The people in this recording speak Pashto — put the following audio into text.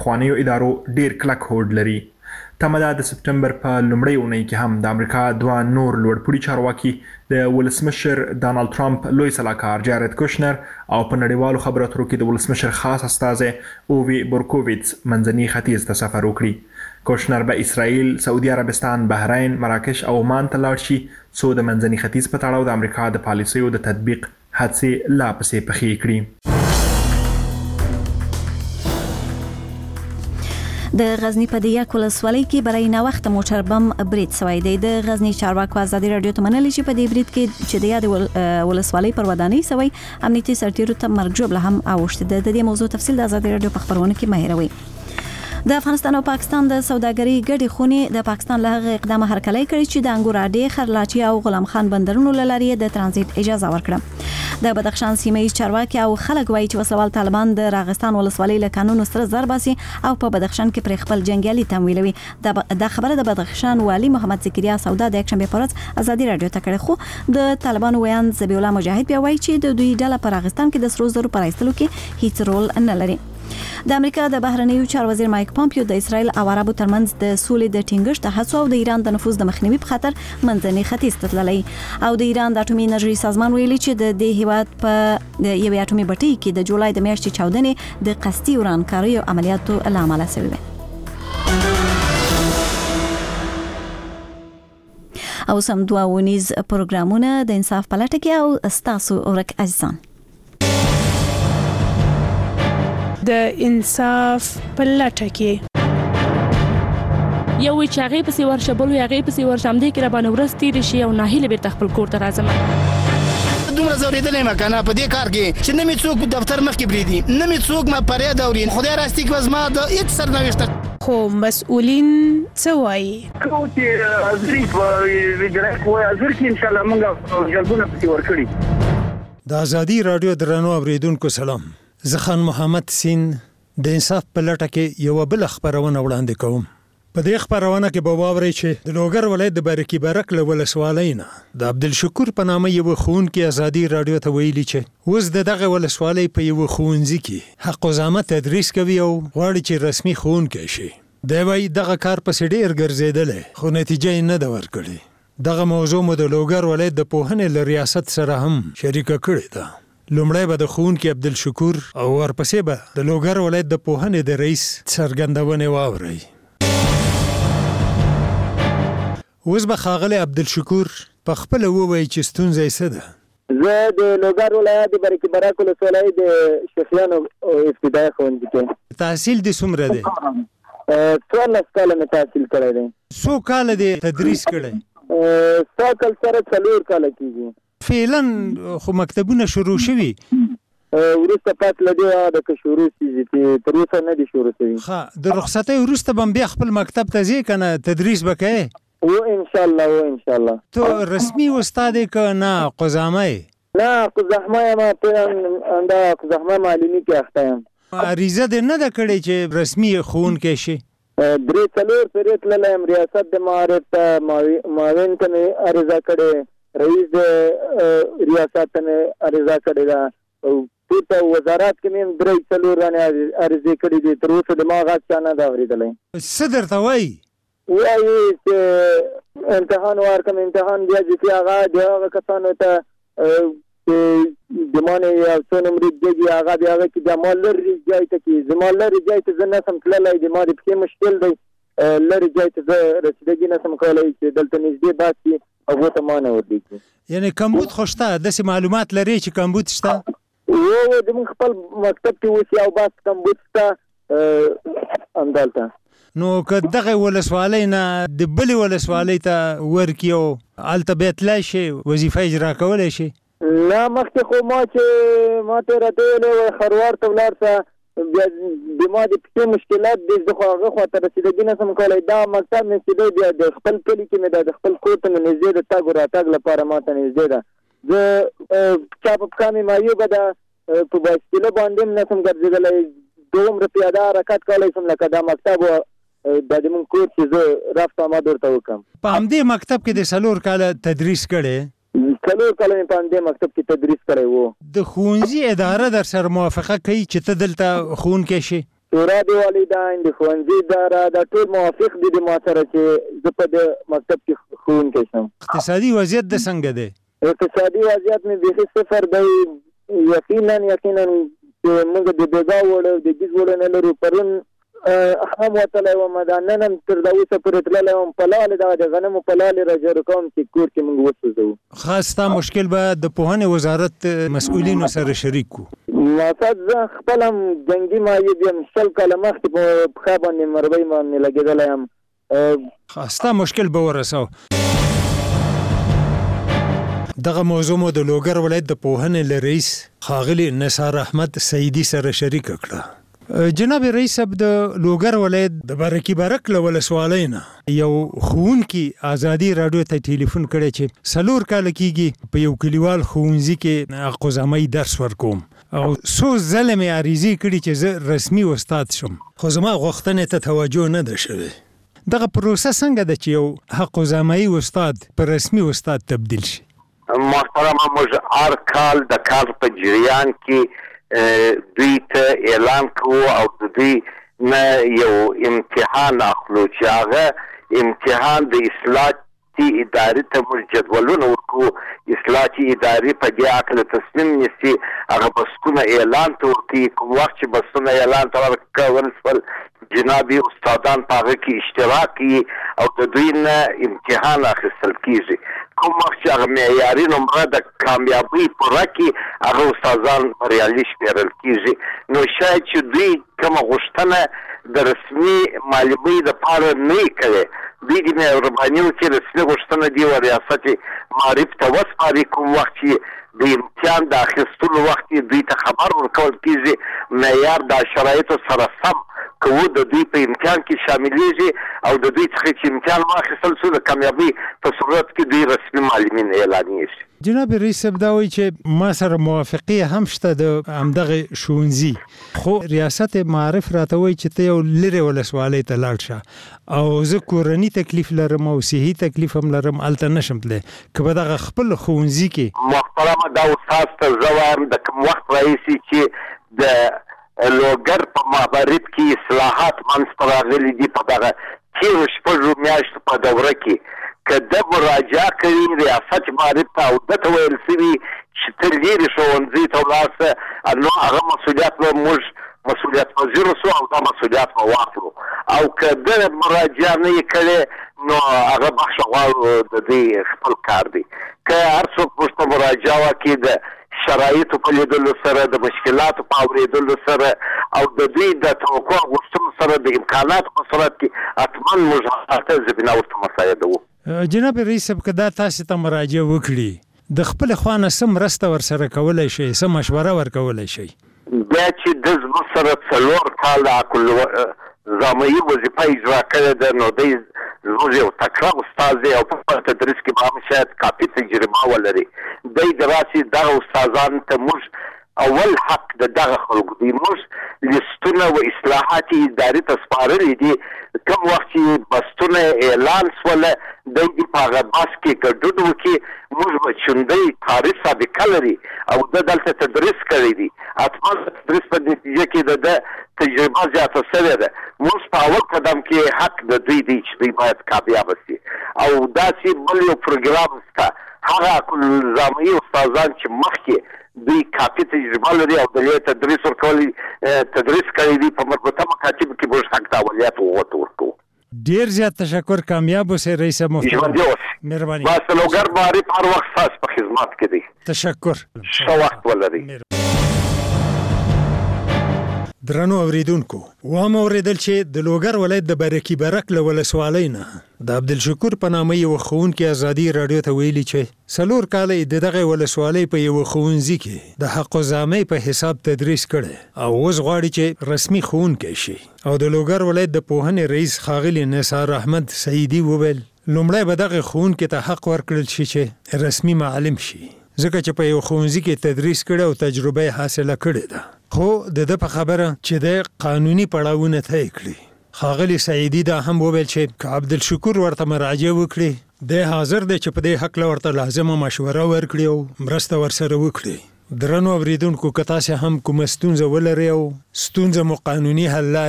پخوانیو ادارو ډیر کلک هوډ لري. تمه ده د سپټمبر په لومړۍ اونۍ کې هم د امریکا دوه نور لوړپوړي چارواکي د ولسمشر ډانالډ ټرمپ لوی سلاکار جارد کوشنر او په نړیوالو خبرو اترو کې د ولسمشر خاص استازی اووی بورکوویټس منځني ختیځ ته سفر وکړي. کوشنر به اسرائیل، سعودي عربستان، بحرین، مراکش او عمان ته لاړ شي څو د منځني ختیځ په تړاو د امریکا د پالیسیو د تطبیق هڅې لا پسې پخې کړي. د غزنی په دیه ولسوالۍ کې برای نه وخت موټر بم برید شوی دی. د غزنی چارواکو ازادي رادیو ته منلي چې په دې برید کې چې د یاد ولسوالۍ پر ودانۍ شوی امنیتي سرتیرو ته مرګ ژوبله هم اوښته ده. د دې موضوع تفصیل د ازادي رادیو په خبرونه کې مهیروي. د افغانستان او پاکستان د سوداګرۍ ګډې خونې د پاکستان له هغه اقدامه هرکلی کړی چې د انګور اډې، خرلاچي او غلام خان بندرونو له لارې د ترانزیت اجازه ورکړه. د بدخشان سیمه ییز چارواکي او خلک وایي چې وسوال طالبان د راغستان ولسوالۍ له قانون سره زر باسي او په بدخشان کې پر خپل جنگیالي تمویلوي. دا خبره د بدخشان والی محمد زکریا سودا د یکشنبه په ورځ ازادي رادیو ته کړې. خو د طالبانو ویان ذبیح الله مجاهد بیا وایي چې د دوی ډله په راغستان کې د سرو زرو پر ایستلو کې هیڅ رول نه لري. د امریکا د بهرنیو چارو وزیر مایک پامپیو د اسرائیل او عربو ترمنځ د سولې د ټینګښت هڅو او د ایران د نفوذ د مخنیوي په خاطر منځني ختیځ ته تللی او د ایران د اټومي انرژي سازمان ویلي چې د دې هیواد په یوې اټومي بټۍ کې د جولای د میاشتې چاودنې د قصدي ورانکاریو عملیاتو لامل شوی و. او سم دوه ونیز پروګرامونه د انصاف پلټه کې او استاسو اورک اجزان د انصاف پلټه کې یو چې هغه پسې ورشه بل هغه پسې ورشم دې کې را باندې ورستې شي او ناهیله به خپل کور ته راځم. دومره زوریدلې مکنه په دې کار کې چې نه می څوک دفتر مخ کې بریدي، نه می څوک ما پرې دورین خدای راستي کې وزما د هیڅ سرنوشت خو مسؤلین څه وایي کوم چې ازري ویډرک وای ازر کې ان شاء الله موږ جلبونه پسې ورکړي. د ازادي رادیو درنو اوریدونکو سلام. زه خان محمد سین د انصاف په لټه کې یو بل خبرونه وړاندې کوم. په دې خبرونه کې به واورئ چې د لوګر ولایت د برکی برک له ولسوالۍ نه د عبدالشکور په نامه یو ښوونکی ازادي رادیو ته ویلي چې اوس دغه ولسوالۍ په یو ښوونځي کې حق وزامه تدریس کوي او غواړي چې رسمي ښوونکی شي. دی وایي دغه کار پسې ډېر ګرځېدلی خو نتیجه یې نه ده ورکړې. دغه موضوع مو د لوګر ولایت د پوهنې له ریاست سره هم شریکه کړې ده. لومړی به د ښوونکي عبدالشکور او ورپسې به د لوګر ولایت د پوهنې د رئیس څرګندونې واورئ. اوس به ښاغلی عبدالشکور په خپله ووایي چې ستونزه یې څه ده. زه د لوګر ولایت د برکی برک ولسوالۍ د شیخیانو ابتدایي ښوونځي کې. تحصیل دې څومره دی؟ 14 کاله مې تحصیل کړی دی. څو کاله دې تدریس کړی؟ ساکل سره 4 کاله کېږي. فعلا خو مکتبونه شروع شوي وروسته پات لدی د شروع چې تر اوسه نه دي شروع شوي. ښه د رخصتۍ وروسته به بیا خپل مکتب ته ځې که نه تدریس به کوې؟ و ان شاء الله. تو رسمي استاد یې که نه قزامه یې؟ نه قزحمه یم، همدا قزحمه معلمي کې اخته یم. عریضه دې نه ده کړې چې رسمي ښوونکی شي؟ 3-4 پیرې تللی یم، ریاست د معارف ته معاون ته مې عریضه کړې، رئیس ریاست ته مې عریضه کړې ده او په وزارت کې مې 3-4 رانې عریضې کړې دي. تر اوسه د ما غږ چا نه ده اورېدلی. څه درته وایي؟ وایي چې امتحان ورکړم، امتحان بیا چې هغه د هغه کسانو ته چې د ما نه یو څو نمرې دیږي هغه بیا هغه کې بیا ما لرې ځای ته کې زما لرې ځای ته زه نه سم تللی، د ما د پښې مشکل دی، لرې ځای ته زه رسیدګي نه سم کولی چې دلته نږدې بس وي هغو ته ما نه ورلیږي. یعنې کمبود خو شته، داسې معلومات لرې چې کمبود شته؟ زموږ خپل مکتب کې اوس یو بس کمبود شته همدلته. نو که دغه ولسوالۍ نه د بلې ولسوالۍ ته ورکي او هلته بیا تللی شي وظیفه اجرا کولی شي؟ نه مخکې خو ما ته راته ویلی وی خروار ته ولاړ شه، بیا د ما د پښې مشکلات دی، زه خو هغه خواته رسېدګي نه سم کولی. دا مکتب مې چې دی بیا د خپل کلي کې مې د خپل کور ته مې نږدې د تګ و راتګ لپاره ما ته نږدې ده. زه چا په پښه مې مایوبه ده، په بایسکلو باندې هم نه سم ګرځېدلی، دومره پیاده حرکت کولی شم لکه دا مکتب دا د مونږ کور چې زه رفت آمد ورته وکړم. په همدې مکتب کې د 4 کاله تدریس کړی؟ 4 کاله مې په همدې مکتب کې تدریس کړی و. د ښوونځي اداره در سره موافقه کوي چې ته دلته ښوونکی شي؟ شورا د والدین د ښوونځي اداره دا ټول موافق دي د ما سره چې زه په د مکتب کې ښوونکی شم. اقتصادي وضعیت د څنګه دی؟ اقتصادي وضعیت مې بیخي صفر دی. یقینا چې موږ د بیګا وړو د جیز وړو نه لرو. پرون هم وتلی وم دا نن هم تر دا اوسه پورې تللی وم په لالې دغه د غنمو په لالې راجارو کوم چې کور کې موږ وسوځوو. خاص ستا مشکل به د پوهنې وزارت مسؤلینو سره شریک کړو. مقصد زه خپل هم جنګي معیوب یم. 20 کاله مخکې په پښه باندې مربۍ باندې لګېدلی یم. ستا مشکل به ورسو. دغه موضوع مو د لوګر ولایت د پوهنې له رئیس ښاغلي نثار احمد سعیدي سره شریک کړه. جناب رئیس صاحب د لوګر ولایت د برکي برک له ولسوالۍ نه یو ښوونکي ازادي راډیو ته ټلیفون کړی چې 4 کاله کېږي په یو کلیوال ښوونځي کې حق‌الزامۍ درس ورکوم او څو ځله مې عریضې کړي چې زه رسمي استاد شم خو زما غوښتنې ته توجه نه ده شوې. دغه پروسه څنګه ده چې یو حق‌الزامۍ استاد په رسمي استاد تبدیل شي؟ محترمه موږ هر کال د کال په جریان کې دوی ته اعلان کوو او د دوی نه یو امتحان اخلو چې هغه امتحان د اصلاحاتي ادارې ته موږ جدولونه ورکوو. اصلاحاتي ادارې په دې هکله تصمیم نیسي، هغه بسونه اعلان ته ورکوي. کوم وخت چې بسونه اعلان ته ورکول شول جنابي استادان په هغه کې اشتراک کوي او د دوی نه امتحان اخیستل کېږي. کوم وخت چې هغه معیاري نمره د کامیابۍ پوره کړي هغه استادان بریالي شمېرل کېږي. نو شاید چې دوی کومه غوښتنه د رسمي معلمۍ دپاره نه یې کړې، دوی د مهرباني وکړي رسمي غوښتنه دې و ریاست معارف ته وسپاري. کوم وخت چې د امتحان د اخیستلو وخت دوی ته خبر ورکول کېږي معیار د شرایطو سره سم کوو د دوی په امتحان کې شاملېږي او د دوی څخه چې امتحان واخیستل شو د کامیابۍ په صورت کې دوی رسمي معلمین اعلانېږي. جناب رئیس صاحب دا وایي چې ما سره موافقې هم شته د همدغه ښوونځي، خو ریاست معارف راته وایي چې ته یو لرې ولسوالۍ ته لاړ شه او زه کورني تکلیف لرم او صحي تکلیف هم لرم، هلته نشم تللی. که په دغه خپل ښوونځي کې محترمه دا استاد ته زه وایم د کوم وخت راهیسې چې د لوګر په معارف کې اصلاحات منځته راغلي دي په دغه تېرو 6 میاشتو په دوره کې که ده مراجعه کوي ریاست معارف ته او ده ته ویل شوي چې ته لرې ښوونځي ته ولاړ شه، نو هغه مسؤلیت به موږ مسؤلیت پذیره سو او دا مسؤلیت به واخلو. او که ده مراجعه نه یې کړې نو هغه بخښه غواړو د دوی خپل کار دی. که هر څوک موږ ته مراجعه وکړي د شرایطو په لیدلو سره د مشکلاتو په اورېدلو سره او د دوی د توقع غوښتنو سره د امکاناتو په صورت کې حتما موږ هغه زمینه ورته مساعدوو. جناب رئیس صاحب که دا تاسې ته مراجعه وکړي د خپل خوا نه څه مرسته ورسره کولی شئ، څه مشوره ورکولی شئ؟ بیا چې د زموږ سره 4 کاله حق‌الزامۍ وظیفه اجرا کړې ده نو دی زموږ یو تکړه استاد دی او په تدریس کې به هم شاید کافي تجربه ولري. دی د راسې دغه استادانو ته موږ اول حق د دغه خلکو دی. موږ لیستونه و اصلاحاتي ادارې ته سپارلي دي. کوم وخت چې بستونه اعلان سوله دی دې په هغه بس کې ګډون وکړي. موږ به چوندۍ تاریخ سابقه لري او ده دلته تدریس کړی دی. حتما د تدریس په نتیجه کې د ده تجربه زیاته شوې ده. موږ په اول قدم کې حق د دوی دی چې دوی باید کامیابه شي او داسې بل یو پروګرام شته هغه حق‌الزامۍ استادان چې مخکې دوی کافي تجربه لري او د تدریس کړی دي په مربوطه مکاتبو کې موږ حق د اوليات ورکوو. ډیر زیات تشکر، کامیاب اوسئ رئیس محترم. مهرباني. بس لوګر معارف هر وخت ستاسو په خدمت کې دی. تشکر. ښه وخت ولرئ. درنو اوریدونکو، وام اوریدل چې د لوګر ولایت د برکي برک له ولسوالۍ نه د عبدالشکور په نامه یو ښوونکي ازادي راډیو ته ویلي چې 4 کاله د دغه ولسوالۍ په یو ښوونځي کې د حق‌الزامۍ په حساب تدریس کړی او اوس غواړي چې رسمي ښوونکی شي. او د لوګر ولایت د پوهنې رئیس ښاغلي نثار احمد سعیدي وویل لومړی به دغه ښوونکي ته حق ورکړل شي چې رسمي معلم شي، ځکه چې په یو ښوونځي کې تدریس کړی او تجربه یې حاصله کړې ده. خو د ده په خبره چې د قانوني پړاوونه طی کړي. ښاغلي سعیدي دا هم وویل چې که عبدالشکور ورته مراجعه وکړي دی حاضر دی چې په دې هکله ورته لازمه مشوره ورکړي او مرسته ورسره وکړي. درنو اوریدونکو که تاسو هم کوم ستونزه ولرئ او ستونزه مو قانوني حل